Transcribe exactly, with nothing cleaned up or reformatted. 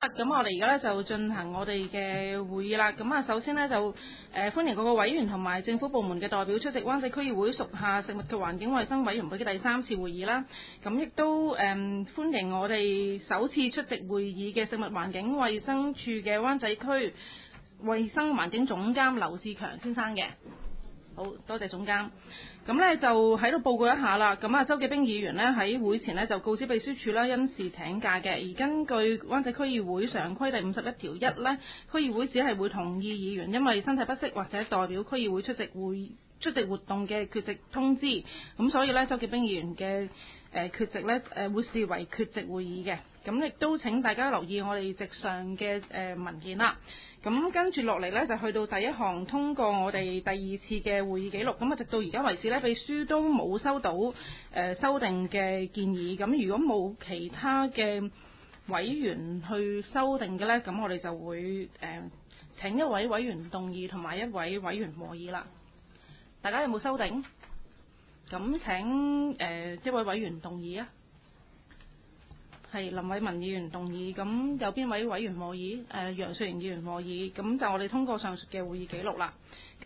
咁我哋而家咧就進行我哋嘅會議啦。咁啊，首先呢，就誒、呃、歡迎各個委員同埋政府部門嘅代表出席灣仔區議會屬下食物及環境衛生委員會嘅第三次會議啦。咁亦都誒、呃、歡迎我哋首次出席會議嘅食物環境衛生署嘅灣仔區衛生環境總監劉志強先生嘅。好多謝總監。咁呢就喺度報告一下啦。咁啊，周記兵議員呢喺會前呢就告知秘書處啦，因事請假嘅。而根據灣仔區議會常規第五十一條一呢，區議會只係會同意議員因為身體不適或者代表區議會出席會出席活動嘅缺席通知。咁所以呢，周記兵議員嘅誒缺席呢誒會視為缺席會議嘅。咁亦都請大家留意我哋席上嘅誒文件啦。咁跟住落嚟呢，就去到第一項通過我哋第二次嘅會議記錄。咁啊，直到而家為止呢，秘書都冇收到誒、呃、修訂嘅建議。咁如果冇其他嘅委員去修訂嘅呢，咁我哋就會誒、呃、請一位委員動議同埋一位委員和議啦。大家有冇修訂？咁請誒、呃、一位委員動議啊。係林偉文議員動議，咁有邊位委員和議？誒、呃、楊雪盈議員和議，咁就我哋通過上述嘅會議記錄啦。